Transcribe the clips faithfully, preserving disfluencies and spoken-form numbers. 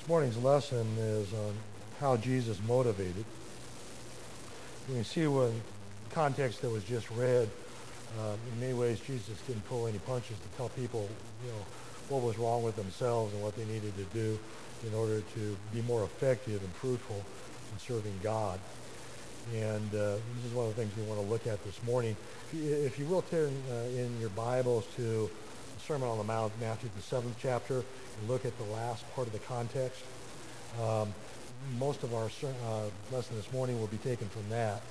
This morning's lesson is on how Jesus motivated. You can see when the context that was just read, uh, in many ways Jesus didn't pull any punches to tell people, you know, what was wrong with themselves and what they needed to do in order to be more effective and fruitful in serving God. And uh, this is one of the things we want to look at this morning. If you, if you will turn uh, in your Bibles to the Sermon on the Mount, Matthew the seventh chapter, and look at the last part of the context. Um, most of our uh, lesson this morning will be taken from that,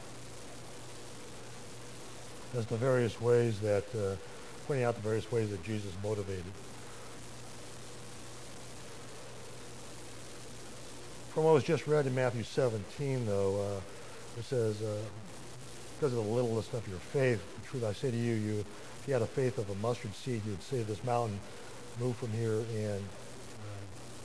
as the various ways that, uh, pointing out the various ways that Jesus motivated. From what was just read in Matthew seventeen, though, uh, it says, uh, because of the littleness of your faith, the truth I say to you, you, if you had a faith of a mustard seed, you would say to this mountain, move from here, and, uh,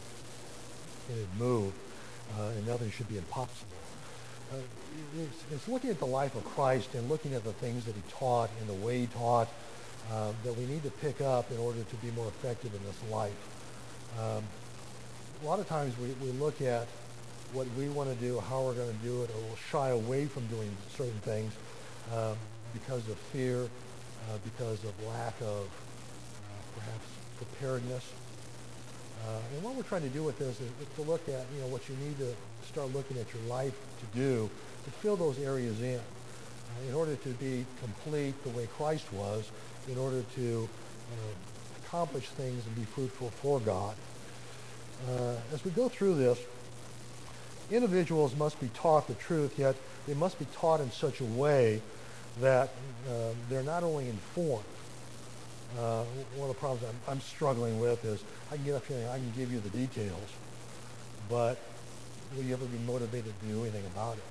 and it'd move, uh, and nothing should be impossible. Uh, it's, it's looking at the life of Christ and looking at the things that he taught and the way he taught uh, that we need to pick up in order to be more effective in this life. Um, a lot of times we, we look at what we want to do, how we're going to do it, or we'll shy away from doing certain things um, because of fear, uh, because of lack of uh, perhaps preparedness. Uh, and what we're trying to do with this is to look at, you know, what you need to start looking at your life to do to fill those areas in, uh, in order to be complete the way Christ was, in order to uh, accomplish things and be fruitful for God. Uh, as we go through this, individuals must be taught the truth, yet they must be taught in such a way that uh, they're not only informed. Uh, one of the problems I'm, I'm struggling with is I can get up here and I can give you the details, but will you ever be motivated to do anything about it?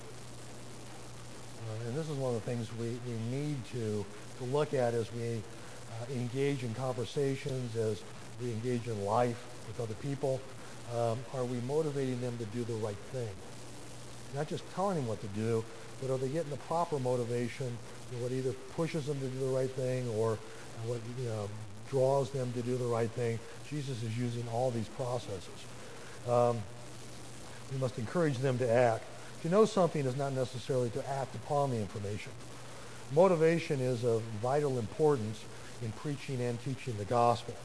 Uh, and this is one of the things we, we need to, to look at as we uh, engage in conversations, as we engage in life with other people. Um, are we motivating them to do the right thing? Not just telling them what to do, but are they getting the proper motivation, you know, what either pushes them to do the right thing or what, you know, draws them to do the right thing? Jesus is using all these processes. Um, we must encourage them to act. To know something is not necessarily to act upon the information. Motivation is of vital importance in preaching and teaching the gospel.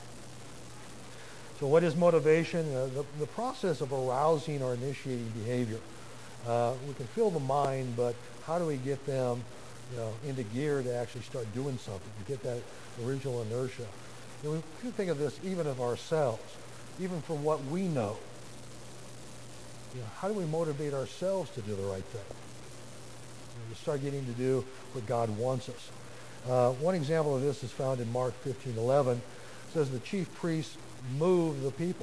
So what is motivation? Uh, the, the process of arousing or initiating behavior. Uh, we can fill the mind, but how do we get them, you know, into gear to actually start doing something, to get that original inertia? And we can think of this even of ourselves, even for what we know. You know, how do we motivate ourselves to do the right thing? You know, to start getting to do what God wants us. Uh, one example of this is found in Mark fifteen eleven. It says the chief priests moved the people.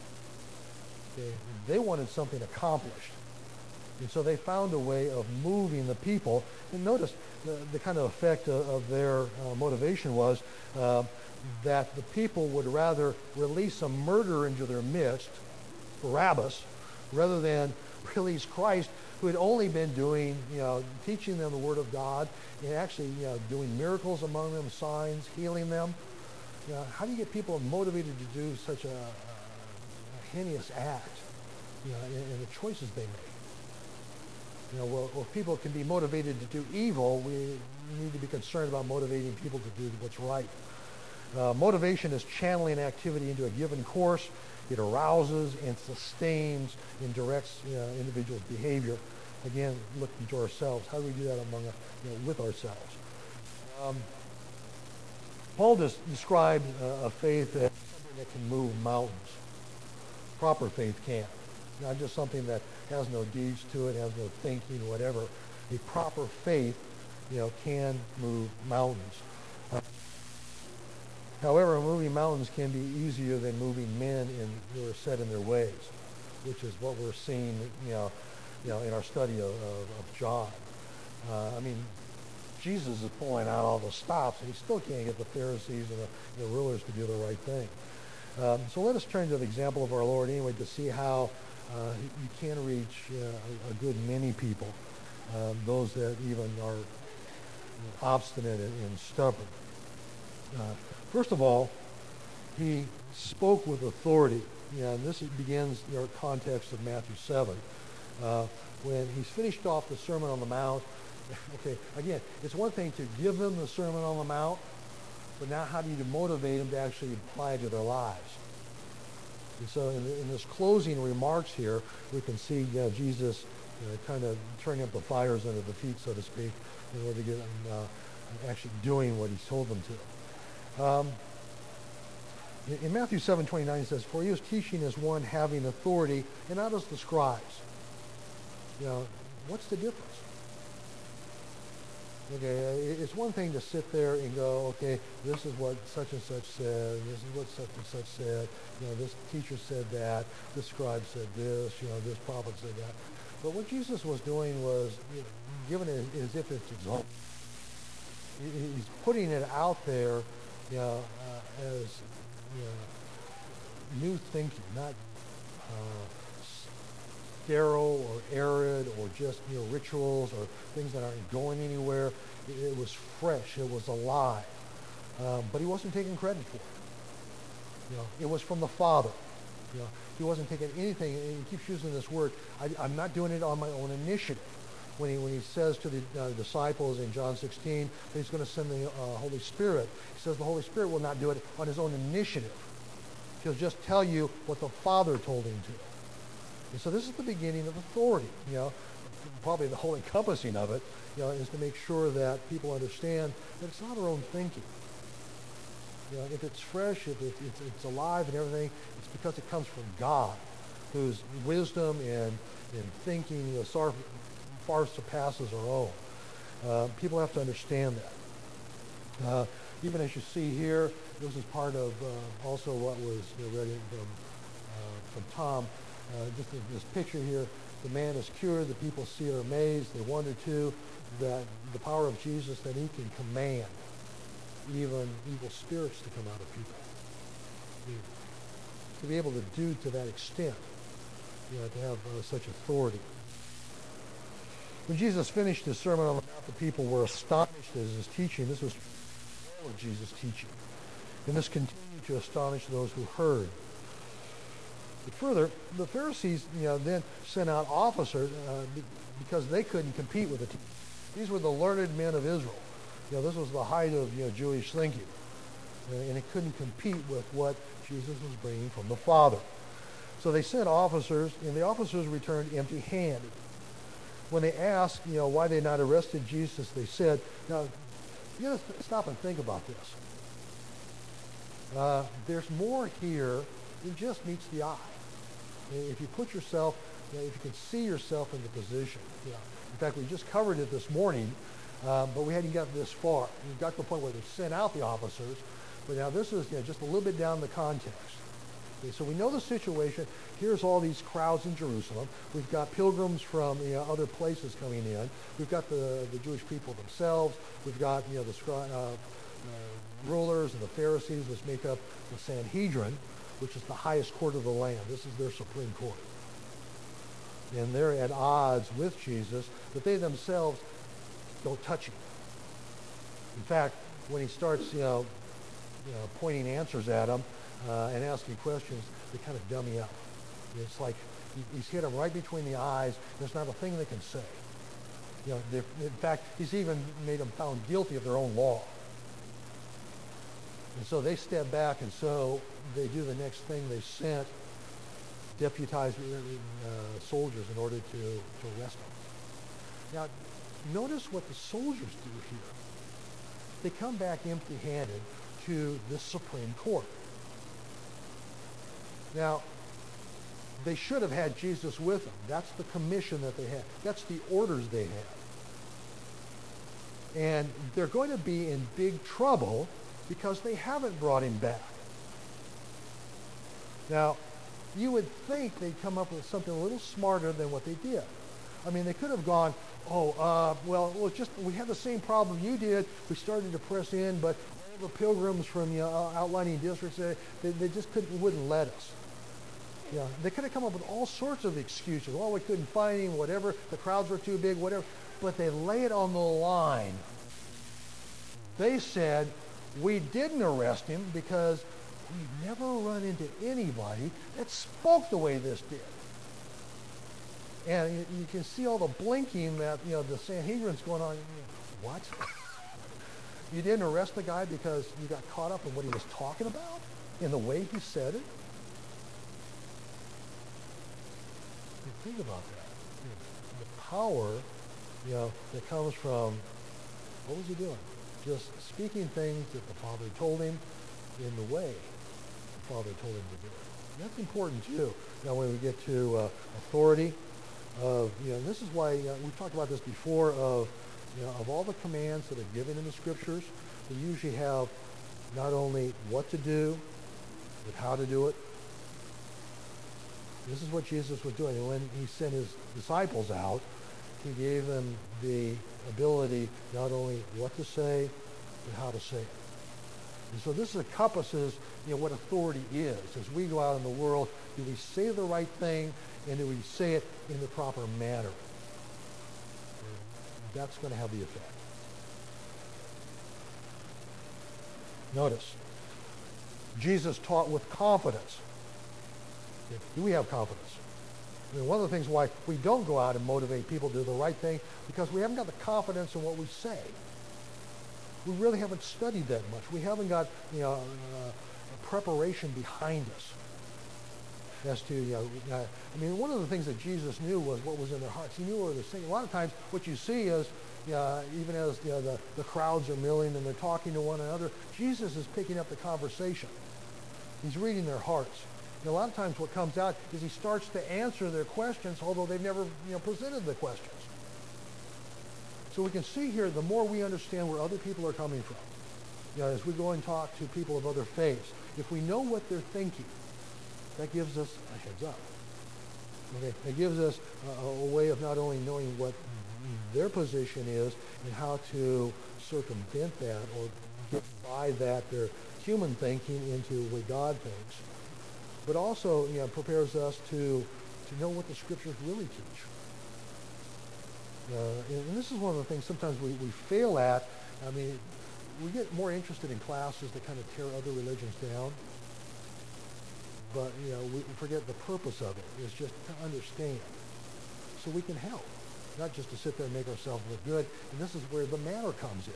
Okay? They wanted something accomplished. And so they found a way of moving the people. And notice the, the kind of effect of, of their uh, motivation was uh, that the people would rather release a murderer into their midst, Barabbas, rather than release Christ, who had only been doing, you know, teaching them the Word of God and actually, you know, doing miracles among them, signs, healing them. You know, how do you get people motivated to do such a, a, a heinous act, you know, in, in the choices they make? You know, well, well, people can be motivated to do evil. We need to be concerned about motivating people to do what's right. Uh, motivation is channeling activity into a given course. It arouses and sustains and directs, you know, individuals' behavior. Again, looking to ourselves. How do we do that among, you know, with ourselves? Um, Paul des- described uh, a faith as something that can move mountains. Proper faith can. Not just something that has no deeds to it, has no thinking, whatever. A proper faith, you know, can move mountains. Uh, however, moving mountains can be easier than moving men in, who are set in their ways, which is what we're seeing, you know, you know, in our study of, of, of John. Uh, I mean, Jesus is pulling out all the stops, and he still can't get the Pharisees and the, the rulers to do the right thing. Um, so let us turn to the example of our Lord anyway to see how uh, you can reach uh, a, a good many people, um, those that even are, you know, obstinate and, and stubborn. Uh, first of all, he spoke with authority. you know, and this begins your context of Matthew seven. Uh, when he's finished off the Sermon on the Mount, okay, again, it's one thing to give them the Sermon on the Mount, but now how do you motivate them to actually apply it to their lives? And so in, in this closing remarks here, we can see uh, Jesus uh, kind of turning up the fires under the feet, so to speak, in order to get them uh, actually doing what he's told them to. Um, in, in Matthew seven twenty-nine, it says, "For he is teaching as one having authority, and not as the scribes." You know, what's the difference? Okay, it's one thing to sit there and go, okay, this is what such and such said, this is what such and such said, you know, this teacher said that, this scribe said this, you know, this prophet said that. But what Jesus was doing was, you know, giving it as if it's exalted. He's putting it out there, you know, uh, as, you know, new thinking, not uh, sterile or arid or just, you know, rituals or things that aren't going anywhere. It, it was fresh. It was alive. Um, but he wasn't taking credit for it. You know, it was from the Father. You know, he wasn't taking anything. And he keeps using this word. I, I'm not doing it on my own initiative. When he when he says to the uh, disciples in John sixteen that he's going to send the uh, Holy Spirit, he says the Holy Spirit will not do it on his own initiative. He'll just tell you what the Father told him to. And so this is the beginning of authority, you know, probably the whole encompassing of it, you know, is to make sure that people understand that it's not our own thinking. You know, if it's fresh, if it's, it's, it's alive and everything, it's because it comes from God, whose wisdom and, and thinking, you know, far, far surpasses our own. Uh, people have to understand that. Uh, even as you see here, this is part of uh, also what was, you know, read from, uh, from Tom. Uh, just in this picture here, the man is cured, the people see it, are amazed, they wonder too that the power of Jesus, that he can command even evil spirits to come out of people. To be able to do to that extent, you know, to have uh, such authority. When Jesus finished his Sermon on the Mount, the people were astonished at his teaching. This was all of Jesus' teaching. And this continued to astonish those who heard. But further, the Pharisees, you know, then sent out officers uh, because they couldn't compete with the teachers. These were the learned men of Israel. You know, this was the height of, you know, Jewish thinking, uh, and it couldn't compete with what Jesus was bringing from the Father. So they sent officers, and the officers returned empty-handed. When they asked, you know, why they not arrested Jesus, they said, "Now, you got to stop and think about this. Uh, there's more here than just meets the eye. If you put yourself, you know, if you can see yourself in the position, you know, in fact, we just covered it this morning, uh, but we hadn't gotten this far. We got to the point where they sent out the officers, but now this is, you know, just a little bit down the context. Okay, so we know the situation. Here's all these crowds in Jerusalem. We've got pilgrims from, you know, other places coming in. We've got the, the Jewish people themselves. We've got, you know, the scri- uh, uh, rulers and the Pharisees, which make up the Sanhedrin, which is the highest court of the land. This is their supreme court. And they're at odds with Jesus, but they themselves don't touch him. In fact, when he starts, you know, you know pointing answers at them uh, and asking questions, they kind of dummy up. It's like he, he's hit them right between the eyes. There's not a thing they can say. You know, in fact, he's even made them found guilty of their own law. And so they step back, and so they do the next thing. They sent deputized uh, soldiers in order to, to arrest them. Now, notice what the soldiers do here. They come back empty-handed to the Supreme Court. Now, they should have had Jesus with them. That's the commission that they had. That's the orders they had. And they're going to be in big trouble because they haven't brought him back. Now, you would think they'd come up with something a little smarter than what they did. I mean, they could have gone, oh, uh, well, well, just we had the same problem you did. We started to press in, but all the pilgrims from the uh, outlying districts, they, they, they just couldn't, wouldn't let us. Yeah, they could have come up with all sorts of excuses. Well, we couldn't find him, whatever. The crowds were too big, whatever. But they lay it on the line. They said, we didn't arrest him because we've never run into anybody that spoke the way this did. And you, you can see all the blinking that, you know, the Sanhedrin's going on. What? You didn't arrest the guy because you got caught up in what he was talking about? In the way he said it? You think about that. The power, you know, that comes from, what was he doing? Just speaking things that the Father told him in the way the Father told him to do it. And that's important too. Now when we get to uh, authority, of, you know, and this is why, uh, we've talked about this before, of, you know, of all the commands that are given in the scriptures, they usually have not only what to do, but how to do it. This is what Jesus was doing. And when he sent his disciples out, he gave them the ability not only what to say, but how to say it. And so this encompasses, you know, what authority is. As we go out in the world, do we say the right thing, and do we say it in the proper manner? That's going to have the effect. Notice, Jesus taught with confidence. Do we have confidence? I mean, one of the things why we don't go out and motivate people to do the right thing, because we haven't got the confidence in what we say. We really haven't studied that much. We haven't got, you know, uh, a preparation behind us as to, you know, uh, I mean, one of the things that Jesus knew was what was in their hearts. He knew what they were saying. A lot of times what you see is, uh, even as you know, the, the crowds are milling and they're talking to one another, Jesus is picking up the conversation. He's reading their hearts. And a lot of times what comes out is he starts to answer their questions, although they've never, you know, presented the questions. So we can see here, the more we understand where other people are coming from, you know, as we go and talk to people of other faiths, if we know what they're thinking, that gives us a heads up. Okay? It gives us a, a way of not only knowing what their position is and how to circumvent that or get by that, their human thinking, into the way God thinks, but also, you know, prepares us to, to know what the scriptures really teach. Uh, and, and this is one of the things sometimes we, we fail at. I mean, we get more interested in classes that kind of tear other religions down. But, you know, we forget the purpose of it is just to understand so we can help, not just to sit there and make ourselves look good. And this is where the manner comes in.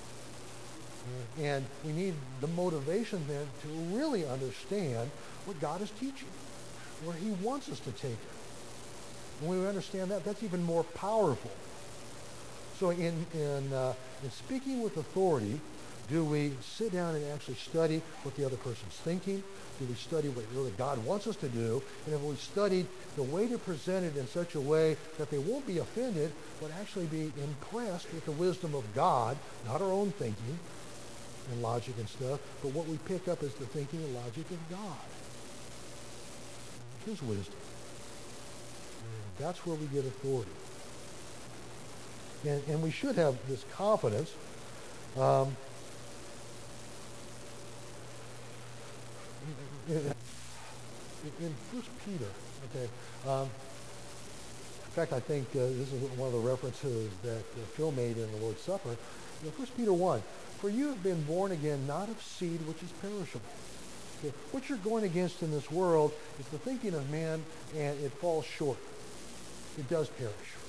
Uh, and we need the motivation then to really understand what God is teaching, where he wants us to take it. And when we understand that, that's even more powerful. So in, in, uh, in speaking with authority, do we sit down and actually study what the other person's thinking? Do we study what really God wants us to do? And if we studied the way to present it in such a way that they won't be offended, but actually be impressed with the wisdom of God, not our own thinking and logic and stuff, but what we pick up is the thinking and logic of God. His wisdom. And that's where we get authority. And, and we should have this confidence. Um, in, in First Peter, okay. Um, in fact, I think uh, this is one of the references that uh, Phil made in the Lord's Supper. You know, First Peter one, for you have been born again, not of seed which is perishable. Okay. What you're going against in this world is the thinking of man, and it falls short. It does perish.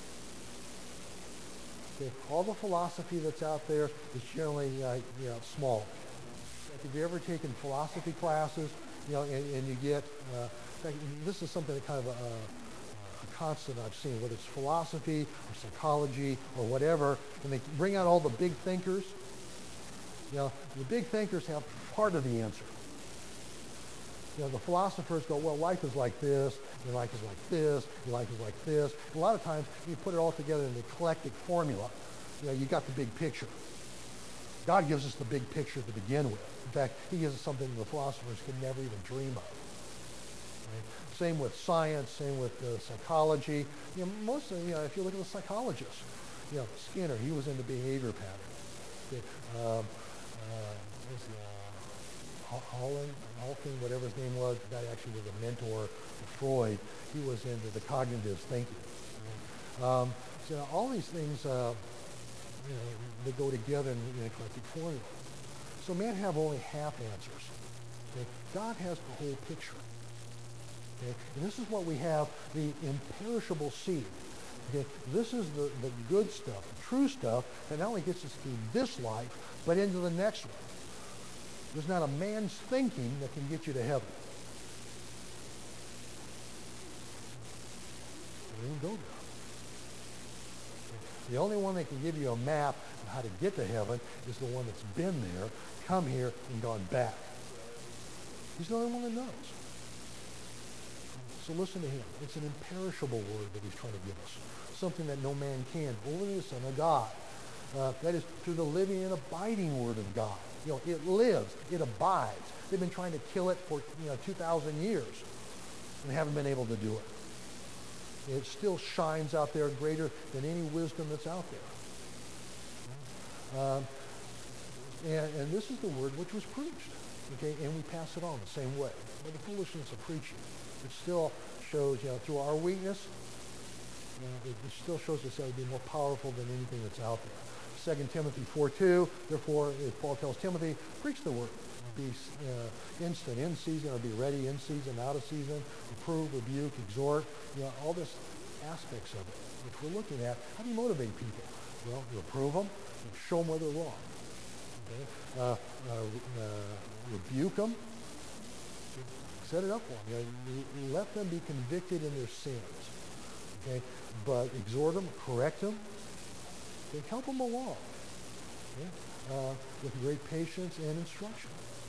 Okay. All the philosophy that's out there is generally uh, you know, small. If you've ever taken philosophy classes, you know, and, and you get, uh, in fact, this is something that kind of a, a constant I've seen, whether it's philosophy or psychology or whatever, and they bring out all the big thinkers. You know, the big thinkers have part of the answer. You know, the philosophers go, well, life is like this, and life is like this, and life is like this. And a lot of times, you put it all together in an eclectic formula. You know, you got the big picture. God gives us the big picture to begin with. In fact, he gives us something the philosophers could never even dream of. Right? Same with science, same with uh, psychology. You know, most of, you know, if you look at the psychologists, you know, Skinner, he was into behavior patterns. Okay. Um, uh, what was he, uh, Holland, Halton, whatever his name was, the guy actually was a mentor to Freud. He was into the cognitive thinking. Right? Um, so you know, all these things, uh, you know, they go together in an eclectic formula. So men have only half answers. Okay? God has the whole picture. Okay? And this is what we have, the imperishable seed. Okay? This is the, the good stuff, the true stuff that not only gets us through this life, but into the next one. There's not a man's thinking that can get you to heaven. You don't go there. The only one that can give you a map of how to get to heaven is the one that's been there, come here, and gone back. He's the only one that knows. So listen to him. It's an imperishable word that he's trying to give us. Something that no man can. Only the Son of God. Uh, that is through the living and abiding word of God. You know, it lives. It abides. They've been trying to kill it for you know two thousand years and haven't been able to do it. It still shines out there greater than any wisdom that's out there. Um, and, and this is the word which was preached. Okay, and we pass it on the same way. By the foolishness of preaching. It still shows, you know, through our weakness, you know, it, it still shows us that to be more powerful than anything that's out there. Second Timothy four two, therefore, as Paul tells Timothy, preach the word. Be uh, instant in season, or be ready in season, out of season, reprove, rebuke, exhort, you know, all this aspects of it, which we're looking at. How do you motivate people? Well, you reprove them, you show them where they're wrong. Okay? Uh, uh, uh, rebuke them, set it up for them. You know, let them be convicted in their sins. Okay? But exhort them, correct them, okay? Help them along. Okay? Uh, with great patience and instruction.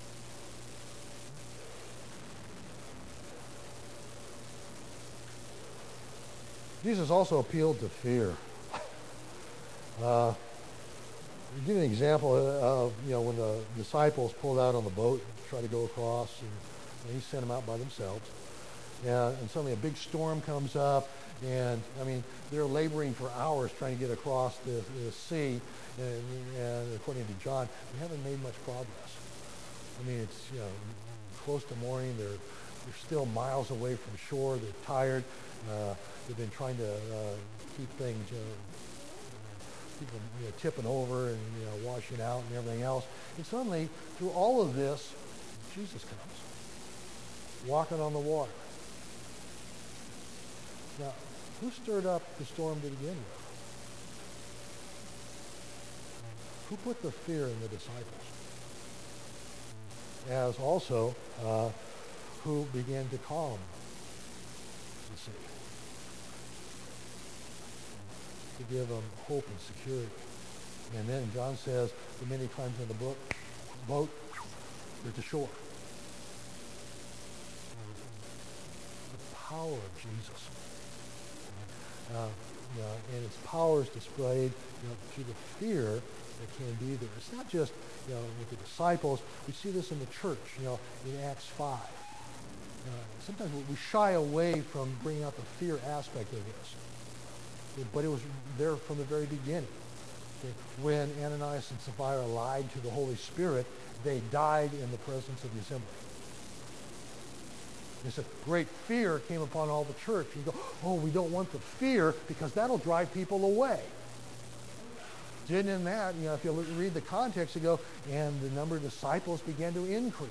Jesus also appealed to fear. Uh, to give an example of, you know, when the disciples pulled out on the boat, tried to go across, and, and he sent them out by themselves. And, and suddenly a big storm comes up, and, I mean, they're laboring for hours trying to get across the, the sea, and, and according to John, they haven't made much progress. I mean, it's, you know, close to morning, they're, they're still miles away from shore, they're tired. Uh, they've been trying to uh, keep things, you know, keep them you know, tipping over and you know washing out and everything else. And suddenly, through all of this, Jesus comes, walking on the water. Now, who stirred up the storm to begin with? Who put the fear in the disciples? As also, uh, who began to calm the sea, to give them hope and security. And then John says, the many times in the book, boat, they're to shore. The power of Jesus. Uh, you know, and its power is displayed you know, through the fear that can be there. It's not just you know with the disciples. We see this in the church. You know, in Acts five. Uh, sometimes we shy away from bringing out the fear aspect of this, but it was there from the very beginning. Okay? When Ananias and Sapphira lied to the Holy Spirit, they died in the presence of the assembly. They said, great fear came upon all the church. You go, oh, we don't want the fear because that'll drive people away. Didn't in that, you know, if you read the context, you go, and the number of disciples began to increase.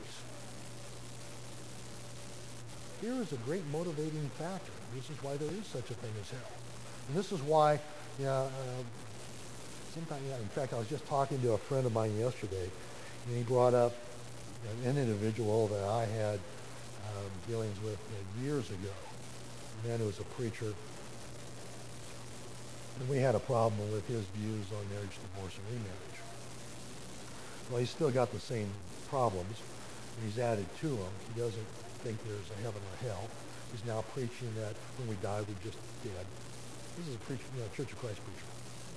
Fear is a great motivating factor. This is why there is such a thing as hell. And this is why, you know, uh, sometimes, you know, in fact, I was just talking to a friend of mine yesterday, and he brought up an individual that I had um, dealings with uh, years ago, a man who was a preacher. And we had a problem with his views on marriage, divorce, and remarriage. Well, he's still got the same problems, and he's added to them. He doesn't think there's a heaven or hell. He's now preaching that when we die, we're just dead. This is a preacher, you know, Church of Christ preacher.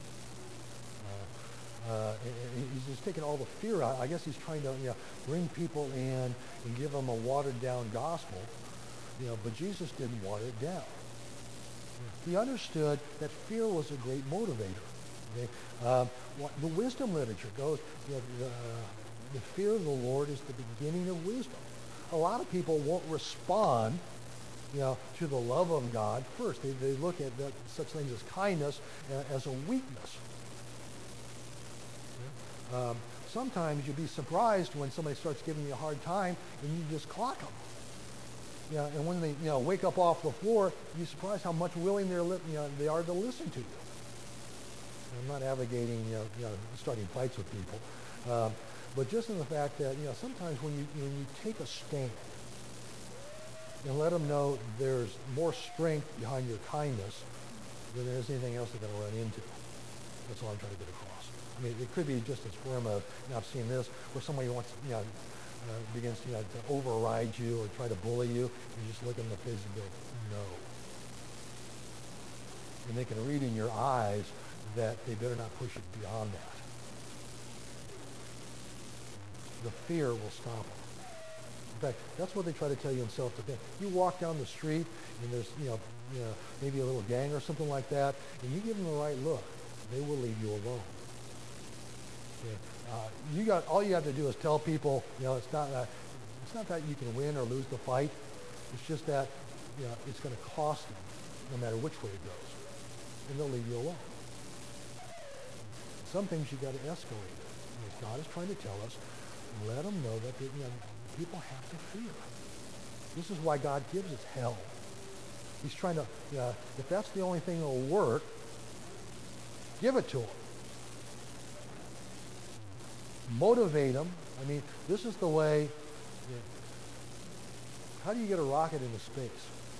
Uh, uh, and, and he's just taking all the fear out. I guess he's trying to, you know, bring people in and give them a watered-down gospel, you know. But Jesus didn't water it down. He understood that fear was a great motivator. Okay? Um, what, the wisdom literature goes, you know, the, uh, the fear of the Lord is the beginning of wisdom. A lot of people won't respond, you know, to the love of God first. They, they look at that, such things as kindness uh, as a weakness. Um, sometimes you'll be surprised when somebody starts giving you a hard time and you just clock them. Yeah, and when they, you know, wake up off the floor, you're surprised how much willing they're, li- you know, they are to listen to you. And I'm not advocating, you know, you know, starting fights with people, um, but just in the fact that, you know, sometimes when you when you take a stand and let them know there's more strength behind your kindness than there's anything else they're going to run into. That's all I'm trying to get across. I mean, it could be just as form of, you know, I've seen this, where somebody wants, you know, uh, begins you know, to override you or try to bully you. You just look in the face and go, no. And they can read in your eyes that they better not push it beyond that. The fear will stop them. In fact, that's what they try to tell you in self-defense. You walk down the street and there's, you know, you know, maybe a little gang or something like that, and you give them the right look, they will leave you alone. Yeah. Uh, you got all you have to do is tell people, you know, it's not uh, it's not that you can win or lose the fight. It's just that, you know, it's going to cost them, no matter which way it goes, and they'll leave you alone. Some things you got to escalate. And as God is trying to tell us, let them know that they, you know, people have to fear. This is why God gives us hell. He's trying to, uh, if that's the only thing that will work, give it to them. Motivate them. I mean, this is the way, you know, how do you get a rocket into space?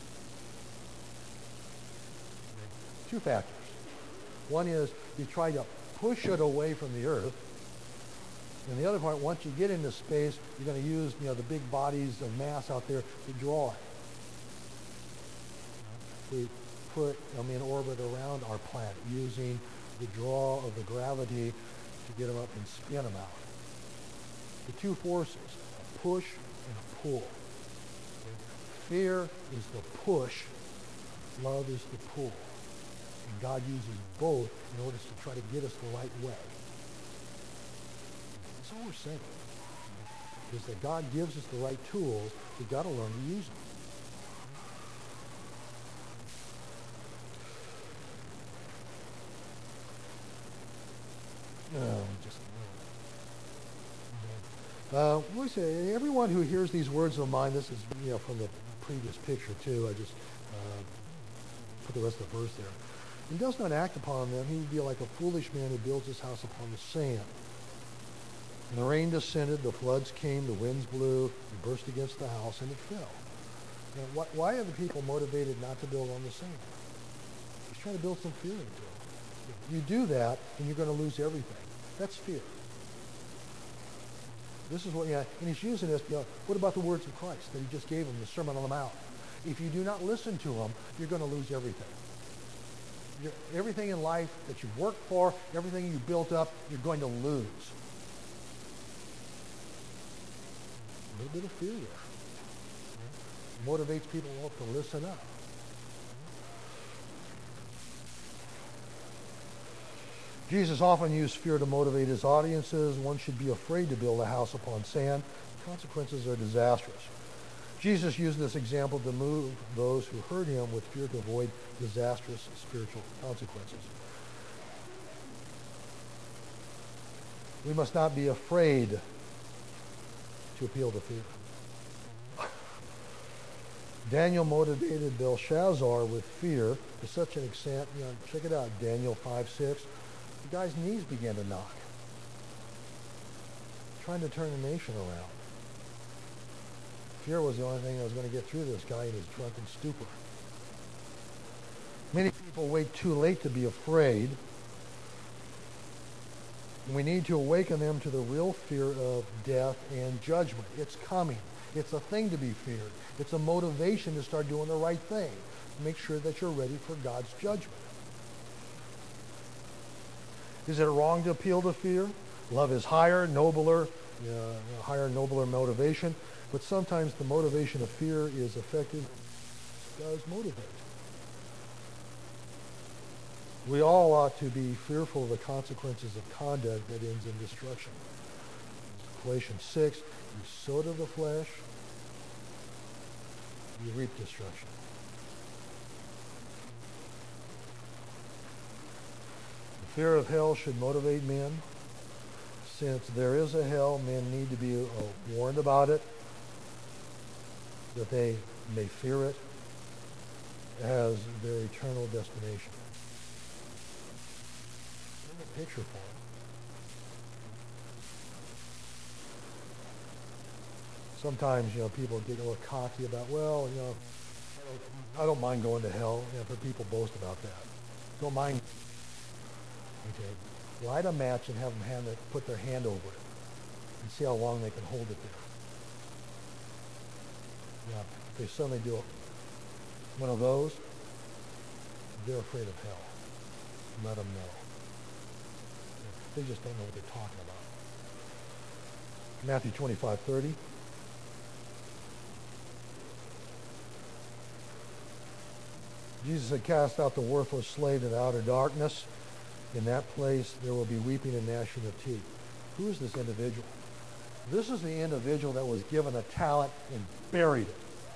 Two factors. One is you try to push it away from the Earth. And the other part, once you get into space, you're going to use, you know, the big bodies of mass out there to draw it. We put them in orbit around our planet using the draw of the gravity to get them up and spin them out. The two forces, a push and a pull. Fear is the push, love is the pull. And God uses both in order to try to get us the right way. That's all we're saying. Is that God gives us the right tools, we've got to learn to use them. No, just uh, we say everyone who hears these words of mine. This is, you know, from the previous picture too. I just uh, put the rest of the verse there. And does not act upon them, he would be like a foolish man who builds his house upon the sand. And the rain descended, the floods came, the winds blew, and burst against the house, and it fell. Now, why, why are the people motivated not to build on the sand? He's trying to build some fear into it. You do that, and you're going to lose everything. That's fear. This is what, yeah, and he's using this, you know, what about the words of Christ that he just gave them, the Sermon on the Mount? If you do not listen to them, you're going to lose everything. You're, everything in life that you've worked for, everything you built up, you're going to lose. A little bit of fear there. Motivates people to listen up. Jesus often used fear to motivate his audiences. One should be afraid to build a house upon sand. Consequences are disastrous. Jesus used this example to move those who heard him with fear to avoid disastrous spiritual consequences. We must not be afraid to appeal to fear. Daniel motivated Belshazzar with fear to such an extent, you know, check it out, Daniel five six. The guy's knees began to knock, trying to turn the nation around. Fear was the only thing that was going to get through this guy in his drunken stupor. Many people wait too late to be afraid. We need to awaken them to the real fear of death and judgment. It's coming. It's a thing to be feared. It's a motivation to start doing the right thing. Make sure that you're ready for God's judgment. Is it wrong to appeal to fear? Love is higher, nobler, uh, higher, nobler motivation. But sometimes the motivation of fear is effective. It does motivate. We all ought to be fearful of the consequences of conduct that ends in destruction. Galatians six, you sow to the flesh, you reap destruction. The fear of hell should motivate men. since there is a hell, men need to be uh, warned about it, that they may fear it as their eternal destination. There's a picture for it. Sometimes, you know, people get a little cocky about, well, you know, I don't mind going to hell. You know, but people boast about that. Don't mind. Okay, light a match and have them hand it, put their hand over it and see how long they can hold it there. Yeah, if they suddenly do one of those, they're afraid of hell. Let them know. They just don't know what they're talking about. Matthew twenty-five thirty. Jesus had cast out the worthless slave into outer darkness. In that place, there will be weeping and gnashing of teeth. Who is this individual? This is the individual that was given a talent and buried it.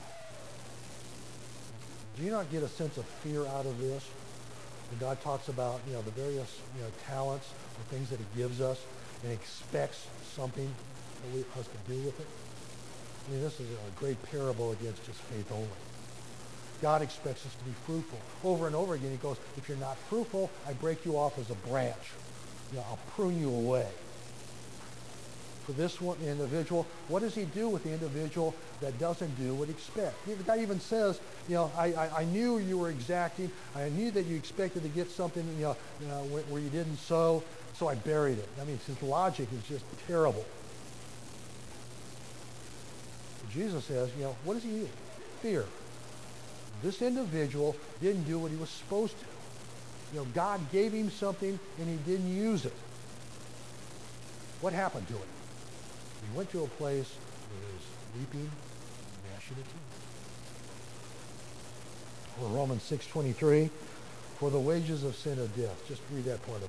Do you not get a sense of fear out of this? When God talks about, you know, the various, you know, talents or things that he gives us and expects something that we, us to do with it. I mean, this is a great parable against just faith only. God expects us to be fruitful. Over and over again, he goes, if you're not fruitful, I break you off as a branch. You know, I'll prune you away. For this one individual, what does he do with the individual that doesn't do what he expects? The guy even says, you know, I, I, I knew you were exacting. I knew that you expected to get something, you know, you know where, where you didn't sow, so I buried it. I mean, his logic is just terrible. Jesus says, you know, what does he use? Fear. This individual didn't do what he was supposed to. You know, God gave him something and he didn't use it. What happened to it? He went to a place where there was weeping and gnashing of teeth. Or Romans six twenty-three, for the wages of sin is death. Just read that part of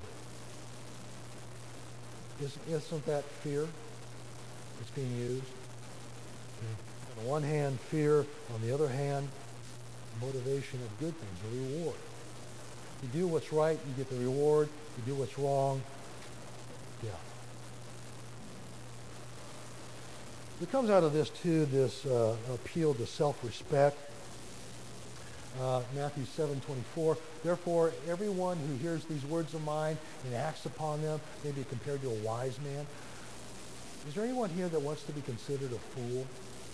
it. Isn't, isn't that fear that's being used? Okay. On the one hand, fear. On the other hand, motivation of good things, a reward. You do what's right, you get the reward. You do what's wrong, death. It comes out of this, too, this uh, appeal to self-respect. Uh, Matthew seven twenty-four. Therefore, everyone who hears these words of mine and acts upon them may be compared to a wise man. Is there anyone here that wants to be considered a fool?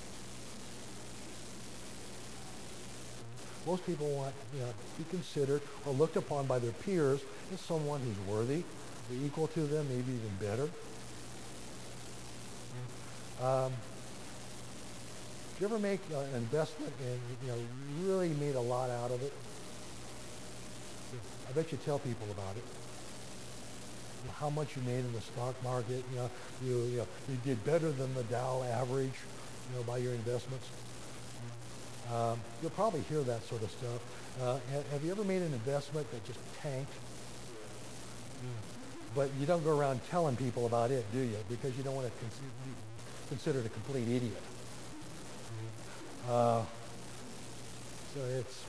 Most people want, you know, to be considered or looked upon by their peers as someone who's worthy, or equal to them, maybe even better. Um, did you ever make uh, an investment and, you know, really made a lot out of it? I bet you tell people about it. You know, how much you made in the stock market. You know, you, you know, you did better than the Dow average, you know, by your investments. Um, you'll probably hear that sort of stuff. Uh, have, have you ever made an investment that just tanked? But you don't go around telling people about it, do you? Because you don't want to cons- be considered a complete idiot. Uh, so it's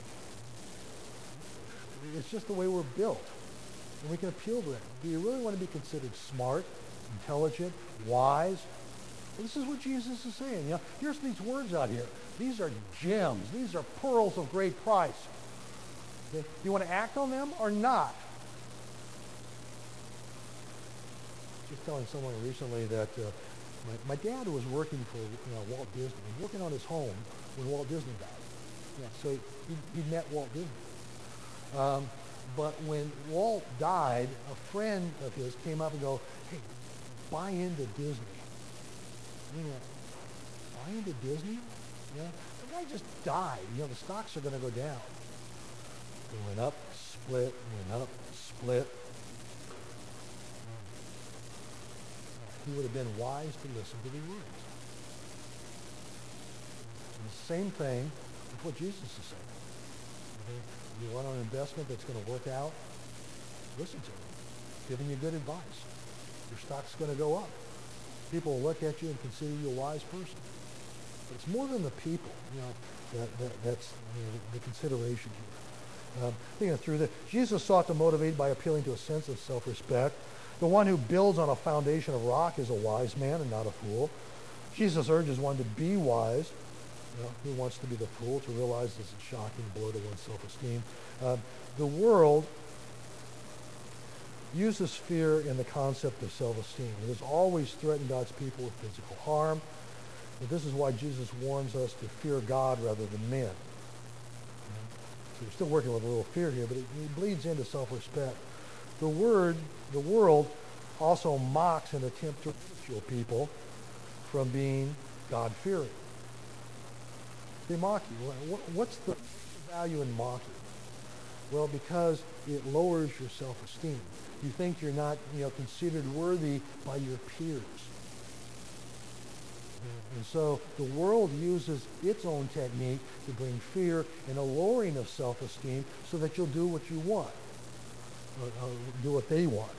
it's just the way we're built. And we can appeal to that. Do you really want to be considered smart, intelligent, wise? Well, this is what Jesus is saying. You know, here's these words out here. These are gems. These are pearls of great price. Okay? You want to act on them or not? Just telling someone recently that uh, my, my dad was working for you know, Walt Disney. He was working on his home when Walt Disney died. Yeah, so he, he met Walt Disney. Um, but when Walt died, a friend of his came up and go, hey, buy into Disney. You know, buy into Disney? You know, the guy just died. You know, the stocks are going to go down. It went up, split, went up, split. He would have been wise to listen to the words. And the same thing with what Jesus is saying. Okay? You want an investment that's going to work out? Listen to him. Giving you good advice. Your stock's going to go up. People will look at you and consider you a wise person. But it's more than the people, you know, that, that, that's you know, the consideration here. Um, thinking through that, Jesus sought to motivate by appealing to a sense of self-respect. The one who builds on a foundation of rock is a wise man and not a fool. Jesus urges one to be wise. You know, who wants to be the fool, to realize this is a shocking blow to one's self-esteem? Uh, the world uses fear in the concept of self-esteem. It has always threatened God's people with physical harm. But this is why Jesus warns us to fear God rather than men. So we're still working with a little fear here, but it, it bleeds into self-respect. The word, the world also mocks an attempt to ridicule people from being God-fearing. They mock you. What's the value in mocking? Well, because it lowers your self-esteem. You think you're not, you know, considered worthy by your peers. And so the world uses its own technique to bring fear and a lowering of self-esteem so that you'll do what you want, or, or do what they want.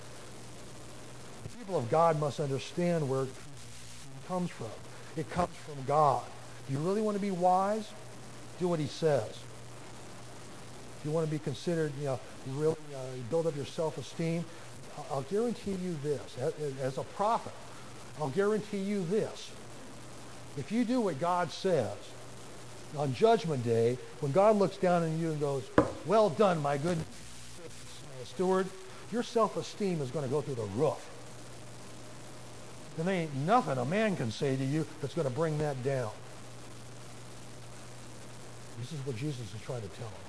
The people of God must understand where it comes from. It comes from God. You really want to be wise? Do what he says. If you want to be considered, you know, really uh, build up your self-esteem, I'll guarantee you this. As, as a prophet, I'll guarantee you this. If you do what God says, on Judgment Day, when God looks down on you and goes, well done, my good steward, your self-esteem is going to go through the roof. And there ain't nothing a man can say to you that's going to bring that down. This is what Jesus is trying to tell him.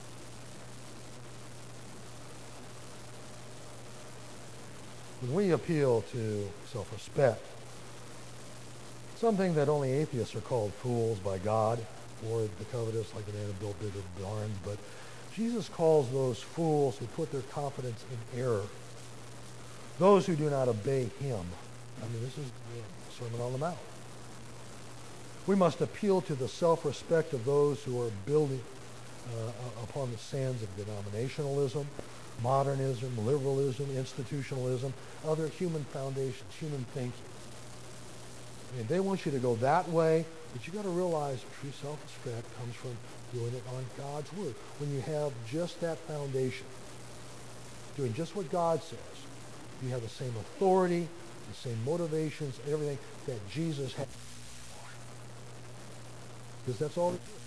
When we appeal to self-respect, something that only atheists are called fools by God, or the covetous, like the man who built bigger barns, but Jesus calls those fools who put their confidence in error, those who do not obey him. I mean, this is the Sermon on the Mount. We must appeal to the self-respect of those who are building uh, upon the sands of denominationalism, modernism, liberalism, institutionalism, other human foundations, human thinking. And they want you to go that way, but you got to realize true self-respect comes from doing it on God's word. When you have just that foundation, doing just what God says, you have the same authority, the same motivations, everything that Jesus had. Because that's all it is.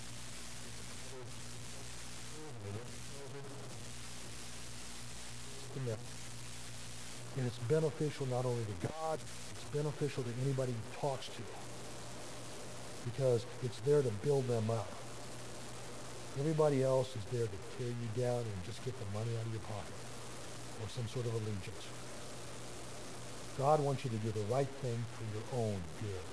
And it's beneficial not only to God, it's beneficial to anybody he talks to. Because it's there to build them up. Everybody else is there to tear you down and just get the money out of your pocket. Or some sort of allegiance. God wants you to do the right thing for your own good.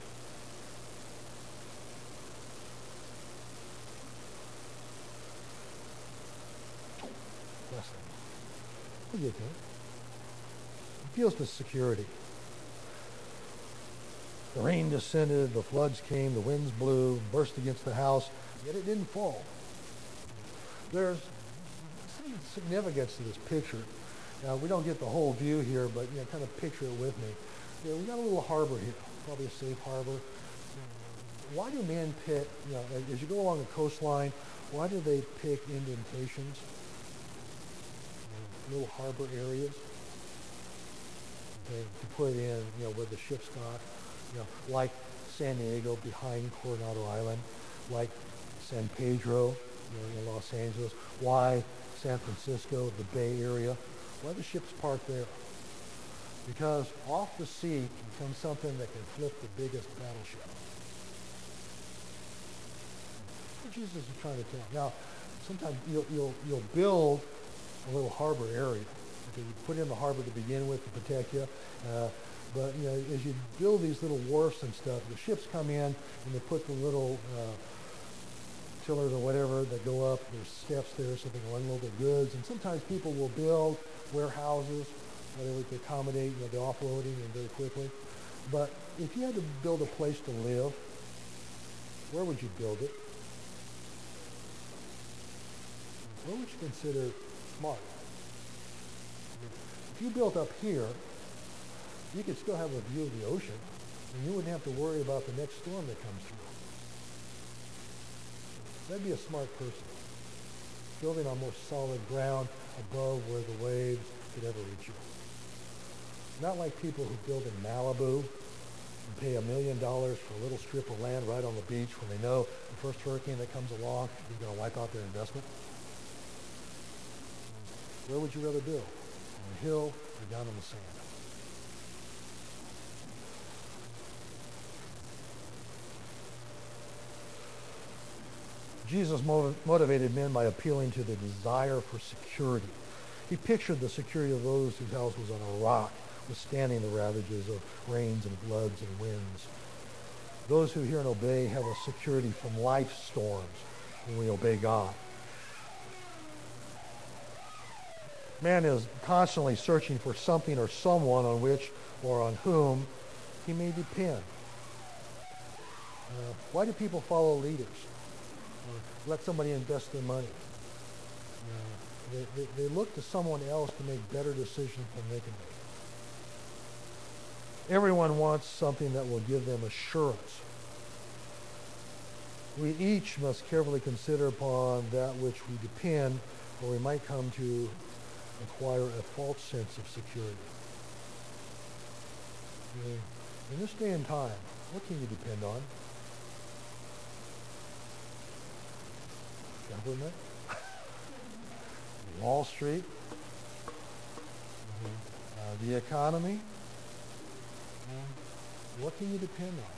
Bless them. We'll get to it. It deals with security. The rain descended, the floods came, the winds blew, burst against the house, yet it didn't fall. There's some significance to this picture. Now, we don't get the whole view here, but you know, kind of picture it with me. You know, we got a little harbor here, probably a safe harbor. Why do men pick, you know, as you go along the coastline, why do they pick indentations? Little harbor areas okay, to put in, you know, where the ships dock, you know, like San Diego behind Coronado Island, like San Pedro, you know, in Los Angeles. Why San Francisco, the Bay Area? Why the ships parked there? Because off the sea comes something that can flip the biggest battleship. That's what Jesus is trying to tell. Now, sometimes you'll you'll you'll build a little harbor area. Okay, you put in the harbor to begin with to protect you. Uh, but you know, as you build these little wharfs and stuff, the ships come in and they put the little uh, tillers or whatever that go up. There's steps there so they can unload their goods. And sometimes people will build warehouses, whatever, to accommodate, you know, the offloading and very quickly. But if you had to build a place to live, where would you build it? Where would you consider smart? If you built up here, you could still have a view of the ocean, and you wouldn't have to worry about the next storm that comes through. That'd be a smart person. Building on more solid ground above where the waves could ever reach you. Not like people who build in Malibu and pay a million dollars for a little strip of land right on the beach when they know the first hurricane that comes along is going to wipe out their investment. Where would you rather build? On a hill or down on the sand? Jesus motivated men by appealing to the desire for security. He pictured the security of those whose house was on a rock, withstanding the ravages of rains and floods and winds. Those who hear and obey have a security from life storms when we obey God. Man is constantly searching for something or someone on which or on whom he may depend. Uh, why do people follow leaders? Or let somebody invest their money? Uh, they, they, they look to someone else to make better decisions than they can make. Everyone wants something that will give them assurance. We each must carefully consider upon that which we depend, or we might come to acquire a false sense of security. You know, in this day and time, what can you depend on? Government? Wall Street? Mm-hmm. Uh, the economy? Mm-hmm. What can you depend on?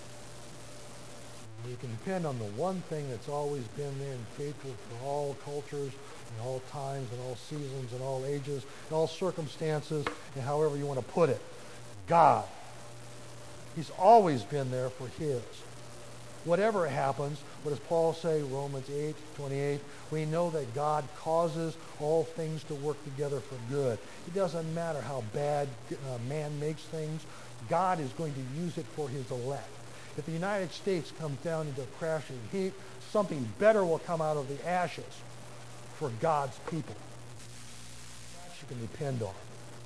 You can depend on the one thing that's always been there and faithful for all cultures and all times and all seasons and all ages and all circumstances and however you want to put it. God. He's always been there for his. Whatever happens, what does Paul say, Romans eight twenty-eight? We know that God causes all things to work together for good. It doesn't matter how bad uh, man makes things. God is going to use it for his elect. If the United States comes down into a crashing heap, something better will come out of the ashes for God's people. That you can depend on.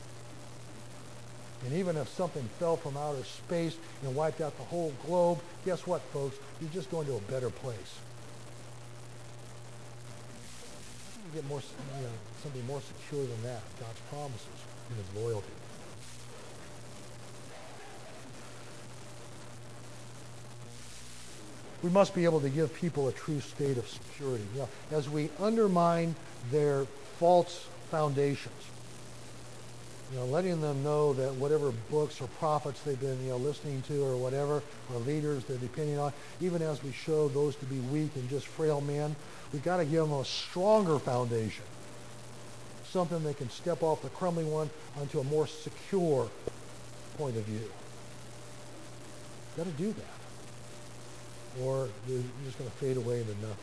And even if something fell from outer space and wiped out the whole globe, guess what, folks? You're just going to a better place. You get more, you know, something more secure than that, God's promises and his loyalty. We must be able to give people a true state of security. You know, as we undermine their false foundations, you know, letting them know that whatever books or prophets they've been, you know, listening to or whatever, or leaders they're depending on, even as we show those to be weak and just frail men, we've got to give them a stronger foundation, something they can step off the crumbling one onto a more secure point of view. Got to do that. Or you're just going to fade away into nothing.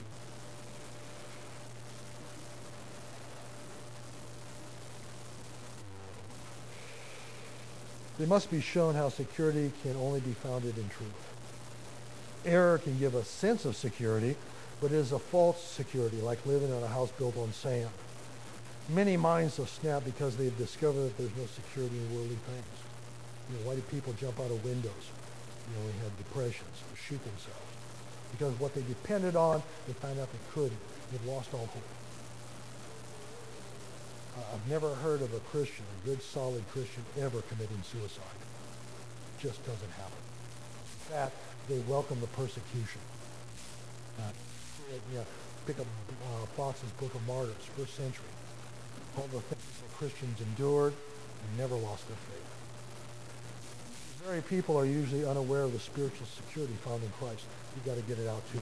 They must be shown how security can only be founded in truth. Error can give a sense of security, but it is a false security, like living in a house built on sand. Many minds have snapped because they've discovered that there's no security in worldly things. You know, why do people jump out of windows? You know, they have depressions or shoot themselves. Because what they depended on, they found out they couldn't. They've lost all hope. Uh, I've never heard of a Christian, a good, solid Christian, ever committing suicide. It just doesn't happen. In fact, they welcome the persecution. Uh, you know, pick up uh, Fox's Book of Martyrs, first century. All the things that Christians endured and never lost their faith. These very people are usually unaware of the spiritual security found in Christ. You've got to get it out too.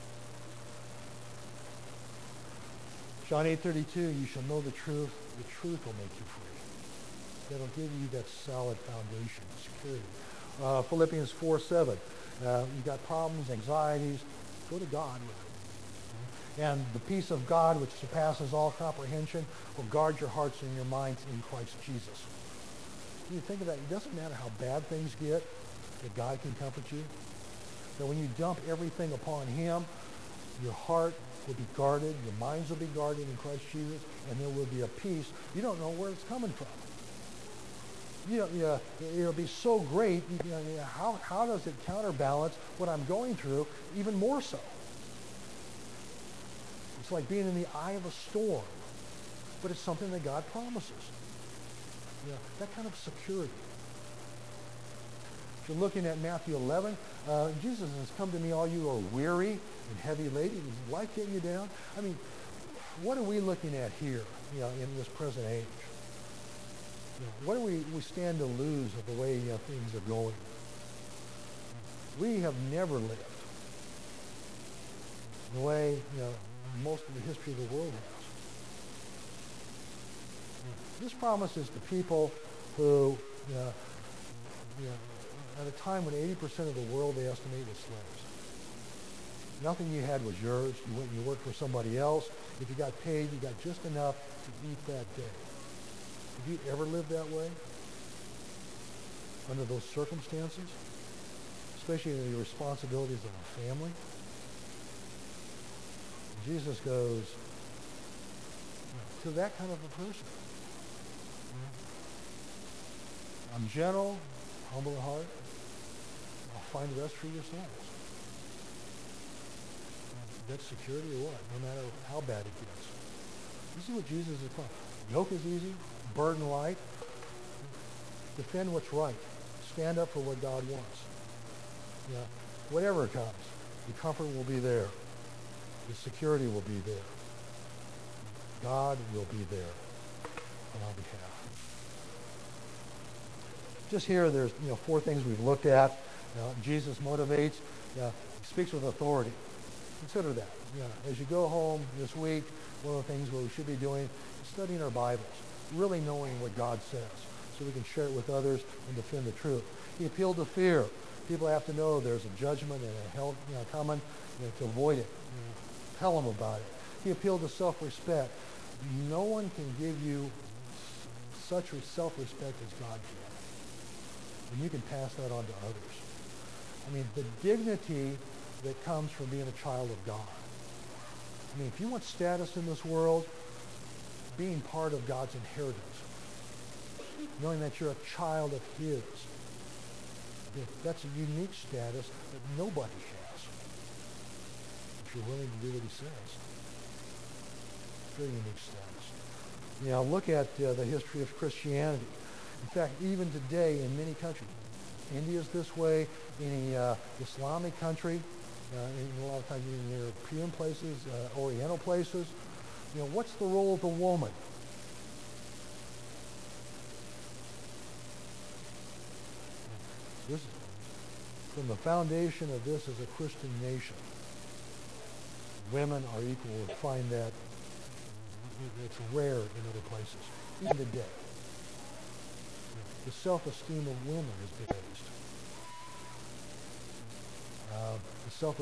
John eight thirty-two, you shall know the truth. The truth will make you free. That'll give you that solid foundation of security. Uh, Philippians four seven, uh, you've got problems, anxieties, go to God with it. And the peace of God, which surpasses all comprehension, will guard your hearts and your minds in Christ Jesus. When you think of that, it doesn't matter how bad things get, that God can comfort you. That when you dump everything upon him, your heart will be guarded, your minds will be guarded in Christ Jesus, and there will be a peace. You don't know where it's coming from. You know, you know, it'll be so great, you know, how, how does it counterbalance what I'm going through even more so? It's like being in the eye of a storm, but it's something that God promises. You know, that kind of security. If you're looking at Matthew eleven, uh, Jesus says, come to me all you who are weary and heavy laden. Is life getting you down? I mean, what are we looking at here, you know, in this present age? You know, what do we, we stand to lose of the way, you know, things are going? We have never lived the way, you know, most of the history of the world has. This promise is to people who, you know, you know, at a time when eighty percent of the world, they estimate, was slaves. Nothing you had was yours. You went and you worked for somebody else. If you got paid, you got just enough to eat that day. Have you ever lived that way? Under those circumstances? Especially the responsibilities of a family? Jesus goes to that kind of a person. I'm gentle, humble at heart. I'll find rest for your souls. That's security or what? No matter how bad it gets. This is what Jesus is talking. Yoke is easy, burden light. Defend what's right. Stand up for what God wants. Yeah, whatever comes, the comfort will be there. The security will be there. God will be there on our behalf. Just here, there's you know four things we've looked at. You know, Jesus motivates. Uh, he speaks with authority. Consider that. You know, as you go home this week, one of the things we should be doing is studying our Bibles, really knowing what God says, so we can share it with others and defend the truth. He appealed to fear. People have to know there's a judgment and a hell you know, coming you know, to avoid it. You know, tell them about it. He appealed to self-respect. No one can give you such self-respect as God can. And you can pass that on to others. I mean, the dignity that comes from being a child of God. I mean, if you want status in this world, being part of God's inheritance, knowing that you're a child of his, that's a unique status that nobody has. If you're willing to do what he says. Very unique status. You know, look at uh, the history of Christianity. In fact, even today in many countries, India's this way, any uh, Islamic country, uh, in a lot of times in European places, uh, Oriental places, you know, what's the role of the woman? This, from the foundation of this as a Christian nation, women are equal. We'll find that it's rare in other places, even today. The self-esteem of women has been raised. Uh, the self